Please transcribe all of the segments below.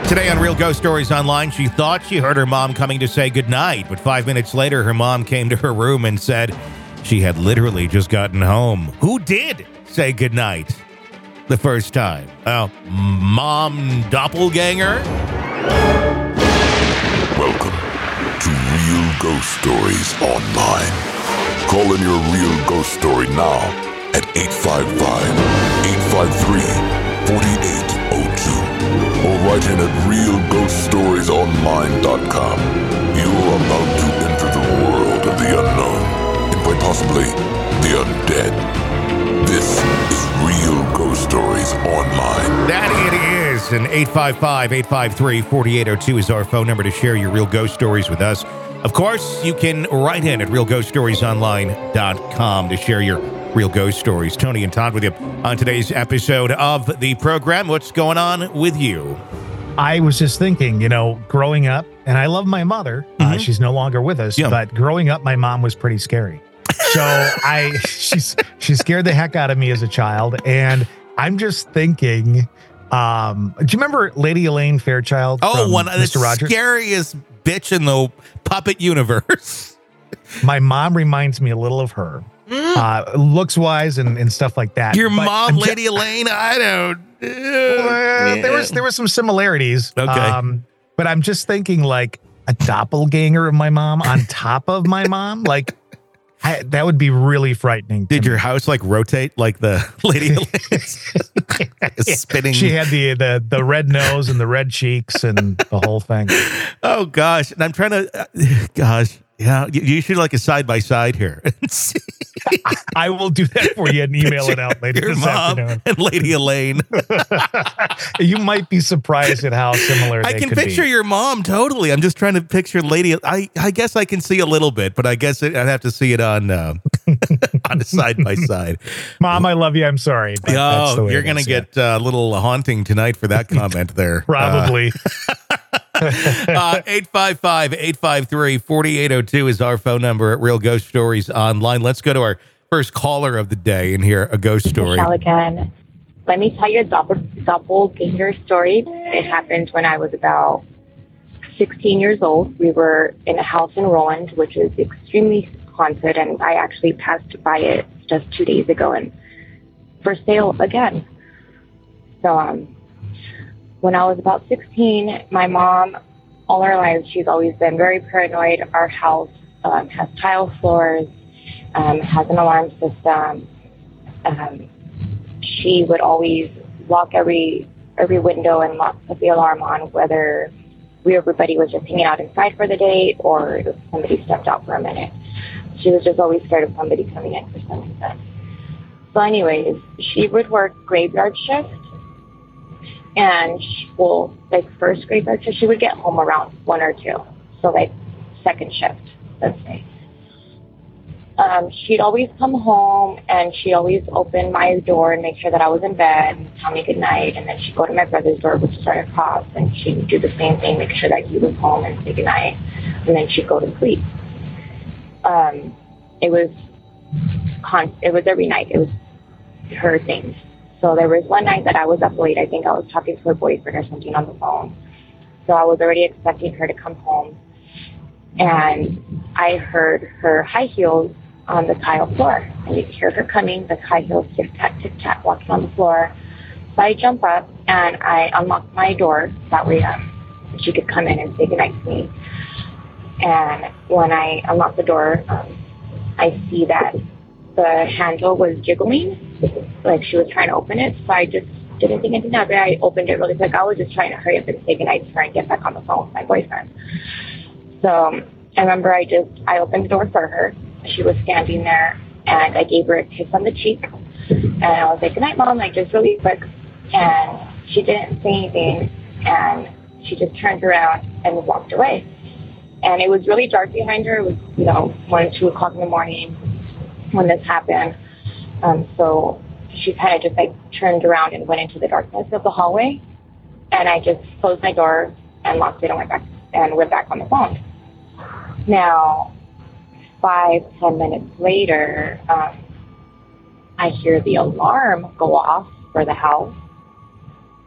Today on Real Ghost Stories Online, she thought she heard her mom coming to say goodnight, but 5 minutes later, her mom came to her room and said she had literally just gotten home. Who did say goodnight the first time? Well, mom doppelganger? Welcome to Real Ghost Stories Online. Call in your real ghost story now at 855-853-4802 or write in at realghoststoriesonline.com. You're about to enter the world of the unknown and quite possibly the undead. This is Real Ghost Stories Online. That it is. And 855-853-4802 is our phone number to share your real ghost stories with us. Of course, you can write in at realghoststoriesonline.com to share your real ghost stories. Tony and Todd with you on today's episode of the program. What's going on with you? I was just thinking, growing up, and I love my mother. She's no longer with us, but growing up, my mom was pretty scary. So she scared the heck out of me as a child. And I'm just thinking, do you remember Lady Elaine Fairchild? Oh, one of the Mr. Rogers? Scariest bitch in the puppet universe. My mom reminds me a little of her, looks wise and stuff like that. Your mom, Lady Elaine? I don't. There was some similarities. Okay. But I'm just thinking like a doppelganger of my mom on top of my mom, like. That would be really frightening. Did your house rotate like the Lady spinning? She had the red nose and the red cheeks and the whole thing. Oh gosh, and I'm trying to, you should like a side by side here. I will do that for you and email it out later this afternoon. And Lady Elaine. You might be surprised at how similar they could be. I can picture your mom totally. I'm just trying to picture Lady. I guess I can see a little bit, but I guess I'd have to see it on on a side by side. Mom, I love you. I'm sorry. Oh, you're gonna get a little haunting tonight for that comment there. Probably. 855-853-4802 is our phone number at Real Ghost Stories Online. Let's go to our first caller of the day and hear a ghost story. Michelle again. Let me tell you a doppelganger story. It happened when I was about 16 years old. We were in a house in Roland, which is extremely haunted, and I actually passed by it just 2 days ago and for sale again. So, when I was about 16, my mom, all her life, she's always been very paranoid. Our house has tile floors, has an alarm system. She would always lock every window and put the alarm on, whether everybody was just hanging out inside for the day or if somebody stepped out for a minute. She was just always scared of somebody coming in for some reason. So anyways, she would work graveyard shift. And first graveyard shift, she would get home around 1 or 2. So second shift, let's say. She'd always come home and she'd always open my door and make sure that I was in bed and tell me good night. And then she'd go to my brother's door, which is right across, and she'd do the same thing, make sure that he was home and say good night. And then she'd go to sleep. It was every night. It was her thing. So there was one night that I was up late. I think I was talking to her boyfriend or something on the phone. So I was already expecting her to come home. And I heard her high heels on the tile floor. And you could hear her coming, the high heels tick-tack, walking on the floor. So I jump up and I unlock my door. That way she could come in and say goodnight to me. And when I unlock the door, I see that the handle was jiggling, like she was trying to open it. So I just didn't think anything of it. I opened it really quick. I was just trying to hurry up and say goodnight to her and get back on the phone with my boyfriend. So I remember I opened the door for her. She was standing there and I gave her a kiss on the cheek. And I was like, goodnight, Mom, just really quick. And she didn't say anything. And she just turned around and walked away. And it was really dark behind her. It was, 1 or 2 o'clock in the morning when this happened. So she kind of just turned around and went into the darkness of the hallway. And I just closed my door and locked it and went back on the phone. Now, 5-10 minutes later, I hear the alarm go off for the house.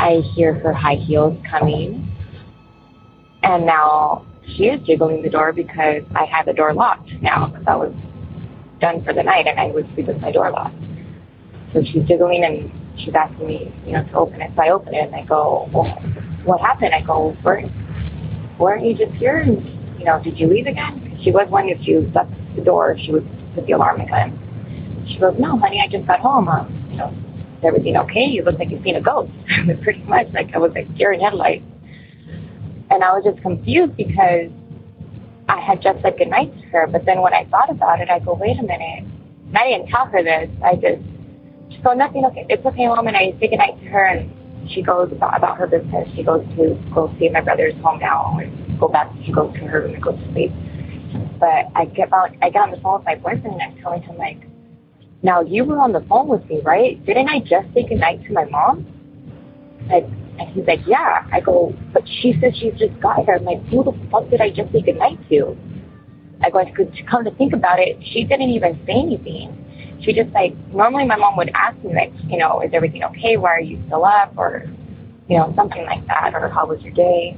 I hear her high heels coming, and now she is jiggling the door because I had the door locked now because I was done for the night and I would sleep with my door locked. So she's jiggling and she's asking me, to open it. So I open it and I go, well, what happened? I go, weren't you just here? And, did you leave again? She was one, if she left the door, she would put the alarm again. She goes, no, honey, I just got home. Is everything okay? You look like you've seen a ghost. Pretty much, like I was like deer in headlights. And I was just confused because I had just said goodnight to her. But then when I thought about it, I go, wait a minute. And I didn't tell her this. She goes, nothing, okay. It's okay, Mom. And I say goodnight to her, and she goes about her business. She goes to go see my brother's home now and go back. She goes to her room and goes to sleep. But I get on the phone with my boyfriend, and I'm telling him, like, now you were on the phone with me, right? Didn't I just say goodnight to my mom? And he's like, yeah. I go, but she said she just got here. I'm like, who the fuck did I just say goodnight to? I go, because come to think about it, she didn't even say anything. She just normally my mom would ask me, is everything okay? Why are you still up? Or, something like that. Or how was your day?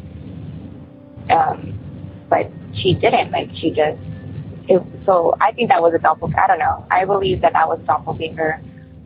But she didn't. So I think that was a doppelganger. I don't know. I believe that was doppelganger.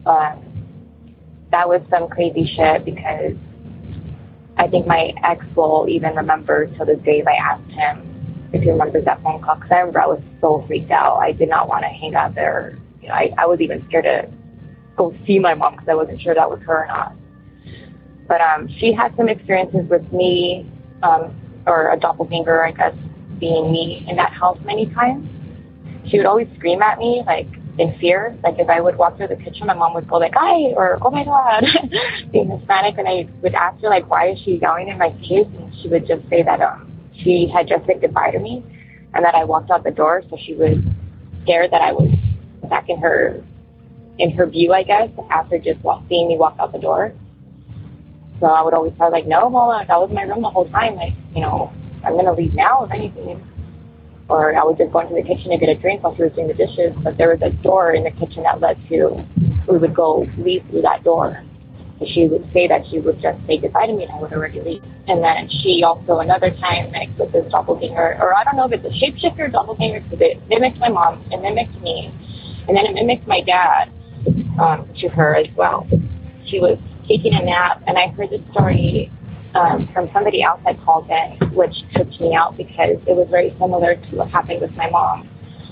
That was some crazy shit because I think my ex will even remember till this day if I asked him if he remembers that phone call. Because I remember I was so freaked out. I did not want to hang out there. I was even scared to go see my mom because I wasn't sure that was her or not. But she had some experiences with me, or a doppelganger, I guess, being me in that house many times. She would always scream at me, in fear. If I would walk through the kitchen, my mom would go hi, or oh my God, being Hispanic. And I would ask her, why is she yelling in my face? And she would just say that she had just said goodbye to me and that I walked out the door. So she was scared that I was back in her view, I guess, after just seeing me walk out the door. So I would always tell her, no, Mama, that was my room the whole time. I'm going to leave now, if anything. Or I would just go into the kitchen to get a drink while she was doing the dishes. But there was a door in the kitchen that led to, we would go leave through that door. So she would say that she would just say goodbye to me and I would already leave. And then she also, another time, with this doppelganger, or I don't know if it's a shapeshifter or doppelganger, because it mimicked my mom, it mimicked me, and then it mimicked my dad to her as well. She was taking a nap, and I heard this story from somebody else that called in, which tripped me out because it was very similar to what happened with my mom.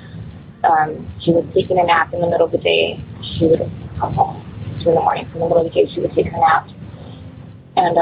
She was taking a nap in the middle of the day. She would come home 2 in the morning. From the middle of the day, she would take her nap. And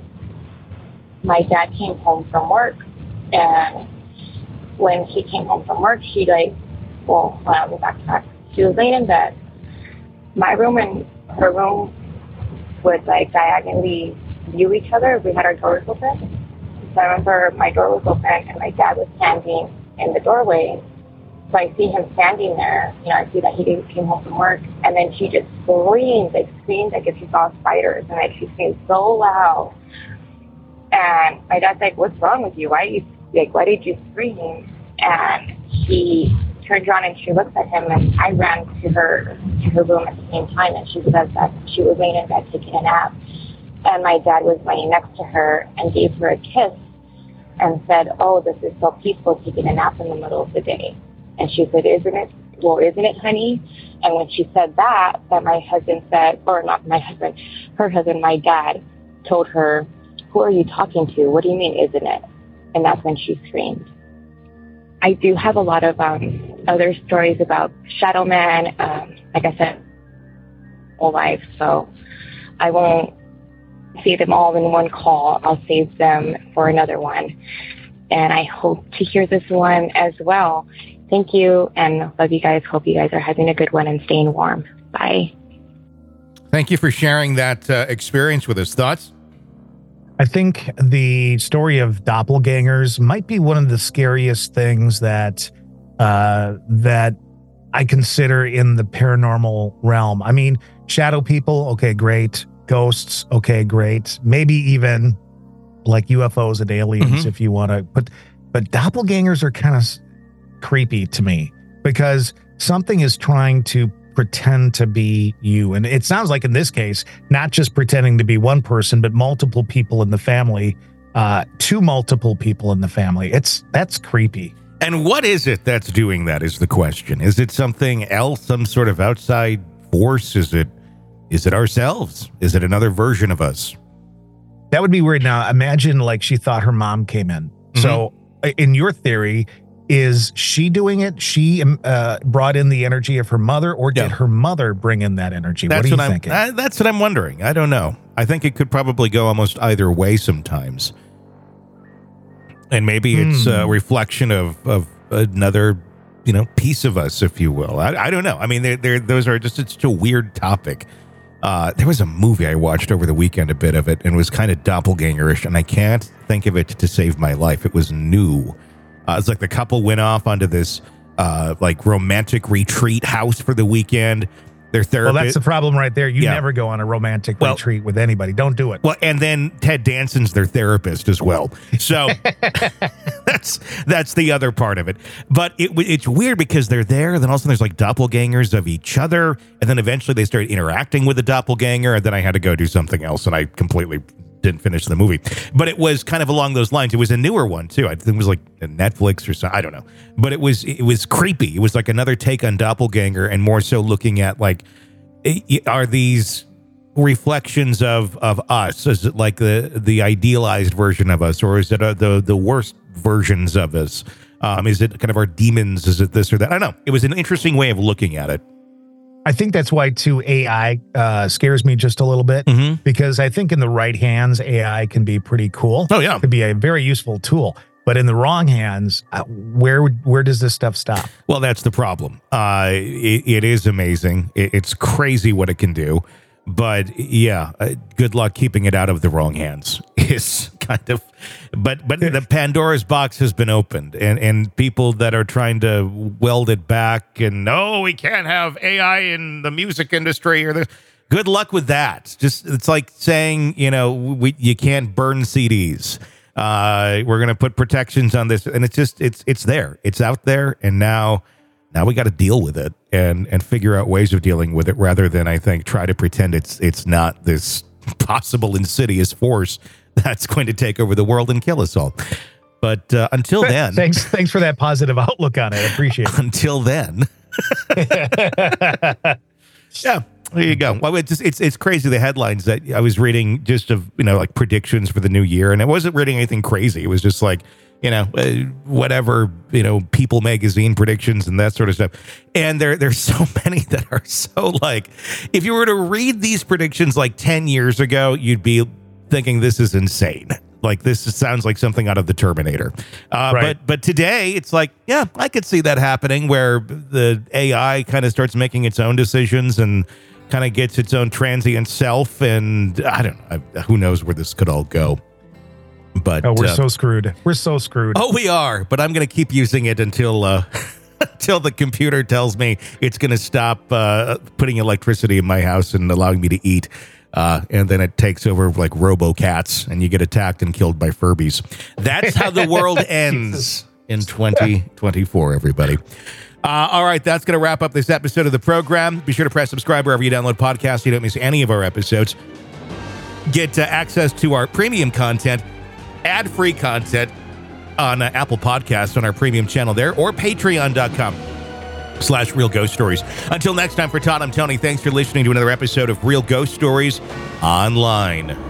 my dad came home from work, and when he came home from work, she let me backtrack. She was laying in bed. My room and her room would diagonally view each other if we had our doors open. So I remember my door was open and my dad was standing in the doorway. So I see him standing there. I see that he came home from work, and then she just screamed like if she saw spiders, and she screamed so loud. And my dad's like, "What's wrong with you? Why did you scream?" And he turned around and she looks at him, and I ran to her room at the same time, and she says that she was laying in bed taking a nap, and my dad was laying next to her and gave her a kiss and said, "Oh, this is so peaceful, taking a nap in the middle of the day." And she said, "Isn't it? Well, isn't it, honey?" And when she said that my husband said, or not my husband, her husband, my dad, told her, "Who are you talking to? What do you mean, isn't it?" And that's when she screamed. I do have a lot of other stories about shadow men, like I said, whole life, so I won't say them all in one call. I'll save them for another one. And I hope to hear this one as well. Thank you, and love you guys. Hope you guys are having a good one and staying warm. Bye. Thank you for sharing that experience with us. Thoughts? I think the story of doppelgangers might be one of the scariest things that I consider in the paranormal realm. I mean, shadow people, okay, great. Ghosts, okay, great. Maybe even like UFOs and aliens, if you want to. But doppelgangers are kind of creepy to me because something is trying to pretend to be you. And it sounds like in this case, not just pretending to be one person, but multiple people in the family, to multiple people in the family. That's creepy. And what is it that's doing that is the question. Is it something else, some sort of outside force? Is it ourselves? Is it another version of us? That would be weird. Now, imagine like she thought her mom came in. Mm-hmm. So in your theory, is she doing it? She brought in the energy of her mother, or did her mother bring in that energy? What are you thinking? That's what I'm wondering. I don't know. I think it could probably go almost either way sometimes. And maybe it's a reflection of another, piece of us, if you will. I don't know. I mean, those are just, it's such a weird topic. There was a movie I watched over the weekend, a bit of it, and it was kind of doppelgangerish, and I can't think of it to save my life. It was new. It's like the couple went off onto this like romantic retreat house for the weekend. Their therapist. Well, that's the problem right there. You never go on a romantic retreat with anybody. Don't do it. Well, and then Ted Danson's their therapist as well. So that's the other part of it. But it's weird because they're there. Then all of a sudden there's like doppelgangers of each other. And then eventually they started interacting with the doppelganger. And then I had to go do something else. And I completely didn't finish the movie. But it was kind of along those lines. It was a newer one too. I think it was like a Netflix or something. I don't know. But it was creepy. It was like another take on doppelganger, and more so looking at like, are these reflections of us? Is it like the idealized version of us, or is it the worst versions of us? Is it kind of our demons? Is it this or that? I don't know. It was an interesting way of looking at it. I think that's why, too, AI scares me just a little bit, because I think in the right hands, AI can be pretty cool. Oh, yeah. It could be a very useful tool. But in the wrong hands, where does this stuff stop? Well, that's the problem. It is amazing. It's crazy what it can do. But yeah, good luck keeping it out of the wrong hands. Is kind of, but the Pandora's box has been opened, and people that are trying to weld it back, and no, we can't have AI in the music industry, or good luck with that. Just it's like saying, you can't burn CDs. We're going to put protections on this, and it's there, it's out there, and now we got to deal with it and figure out ways of dealing with it, rather than, I think, try to pretend it's not this possible insidious force that's going to take over the world and kill us all. But until then, thanks for that positive outlook on it. I appreciate it. Until then, yeah. There you go. Well, it's crazy, the headlines that I was reading, just of like predictions for the new year, and I wasn't reading anything crazy. It was just like whatever, People magazine predictions and that sort of stuff. And there's so many that are so like, if you were to read these predictions like 10 years ago, you'd be thinking this is insane. Like, this sounds like something out of the Terminator. Right. But today it's like, yeah, I could see that happening, where the AI kind of starts making its own decisions and kind of gets its own transient self. And I don't know, who knows where this could all go. But we're so screwed. We're so screwed. Oh, we are. But I'm going to keep using it until until the computer tells me it's going to stop putting electricity in my house and allowing me to eat. And then it takes over like RoboCats, and you get attacked and killed by Furbies. That's how the world ends in 2024, everybody. All right, that's going to wrap up this episode of the program. Be sure to press subscribe wherever you download podcasts so you don't miss any of our episodes. Get access to our premium content, ad-free content on Apple Podcasts on our premium channel there, or patreon.com/Real Ghost Stories. Until next time, for Todd, I'm Tony. Thanks for listening to another episode of Real Ghost Stories Online.